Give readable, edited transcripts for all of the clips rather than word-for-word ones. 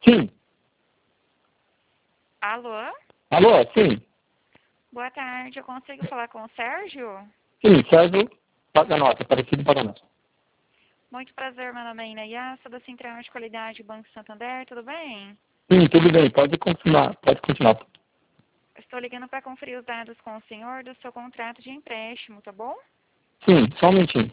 Sim. Alô? Alô, sim. Boa tarde, eu consigo falar com o Sérgio? Sim, Sérgio Paganotti, Aparecido Paganotti. Muito prazer, meu nome é Inayá, sou da Central de Qualidade Banco Santander, tudo bem? Sim, tudo bem, pode continuar. Estou ligando para conferir os dados com o senhor do seu contrato de empréstimo, tá bom? Sim, só um minutinho.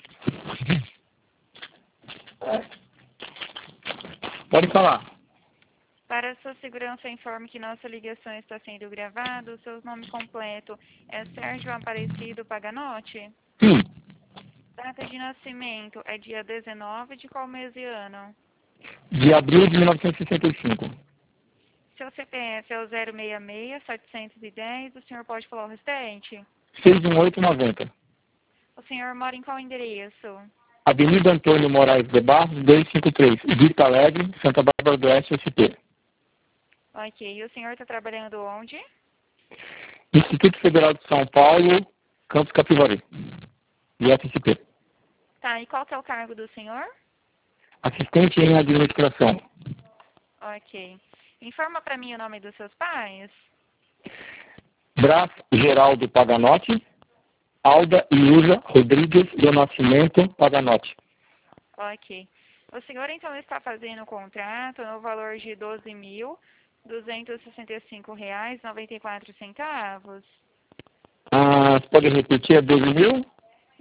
Pode falar. Para sua segurança, informe que nossa ligação está sendo gravada. O seu nome completo é Sérgio Aparecido Paganotti? Sim, Data de nascimento é dia 19 de qual mês e ano? de abril de 1965. Seu CPF é o 066-710. O senhor pode falar o restante? 61890. O senhor mora em qual endereço? Avenida Antônio Moraes de Barros, 253, Vista Alegre, Santa Bárbara do Oeste, SP. Ok. E o senhor está trabalhando onde? Instituto Federal de São Paulo, Campos Capivari, IFSP. Tá, e qual que é o cargo do senhor? Assistente em administração. Ok. Informa para mim o nome dos seus pais. Brás Geraldo Paganotti, Alda Iusa Rodrigues do Nascimento Paganotti. Ok. O senhor então está fazendo o contrato no valor de R$ 12.265,94. Você pode repetir, é 12 mil? R$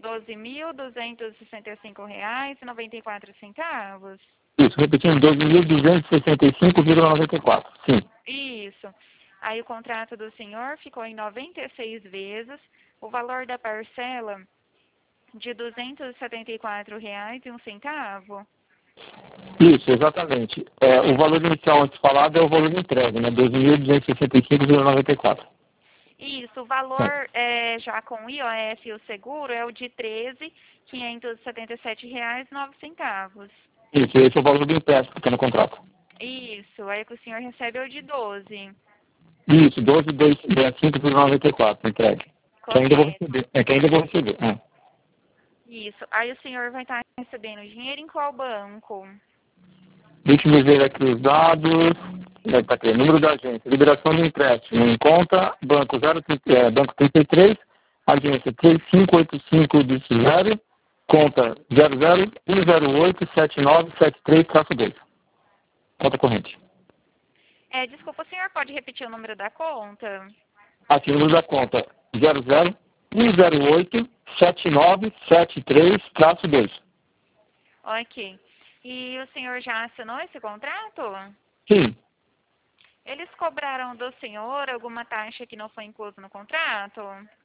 12.265,94. Isso, repetindo, 12.265,94. Sim. Isso. Aí o contrato do senhor ficou em 96 vezes. O valor da parcela de R$ 274,01. Isso, exatamente. O valor inicial antes falado é o valor de entrega, né? 12.265,94. Isso, o valor já com o IOF e o seguro é o de R$ 13.577,09. Isso, esse é o valor do empréstimo que está no contrato. Isso, aí o que o senhor recebe é o de 12. Isso, 12.265,94 entregue. Que ainda vou Correto. receber. Que ainda vou receber. Isso, aí o senhor vai estar recebendo dinheiro em qual banco? Deixa eu ver aqui os dados. Tá aqui, número da agência, liberação do empréstimo em conta, banco 33, agência 3585-0, conta 00108797-2, conta corrente. Desculpa, o senhor pode repetir o número da conta? Aqui, número da conta 00108797-2. Ok. E o senhor já assinou esse contrato? Sim. Eles cobraram do senhor alguma taxa que não foi inclusa no contrato?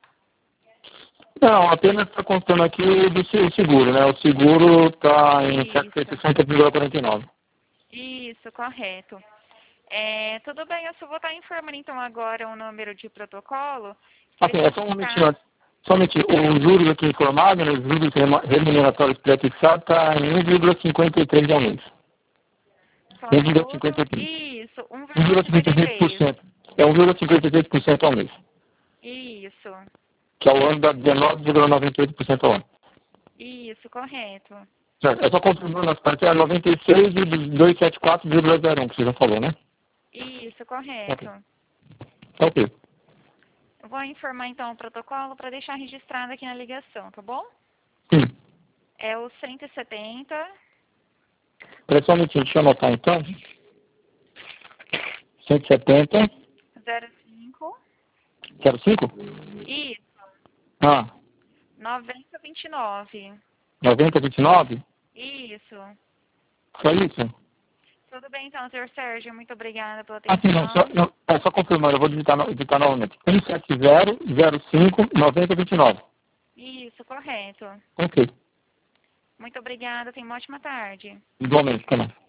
Não, apenas está contando aqui do seguro, né? O seguro está em Isso. 760,49. Isso, correto. Tudo bem, eu só vou estar informando então agora o número de protocolo. Assim, é só um minutinho antes. Somente os juros aqui informados, né, os juros remuneratórios pré-fixados, está em 1,53 ao mês. Só um minuto. 1,53. Isso, 1,53. 1,53%. É 1,53% ao mês. Isso, Que ao ano dá 19,98% ao ano. isso, correto. Certo. É só confirmando as partes, é 96 e 274,01 que você já falou, né? Isso, correto. Ok. Eu vou informar então o protocolo para deixar registrado aqui na ligação, tá bom? Sim. É o 170. Espera só um minutinho, deixa eu anotar então. 170. 05. 05? Isso, 9029. 9029? Isso. Só isso? Tudo bem então, senhor Sérgio. Muito obrigada pela Assim, não, atenção. só confirmando, eu vou digitar novamente. 170059029. Isso, correto. Ok. Muito obrigada. Tenha uma ótima tarde. Igualmente, tá bom.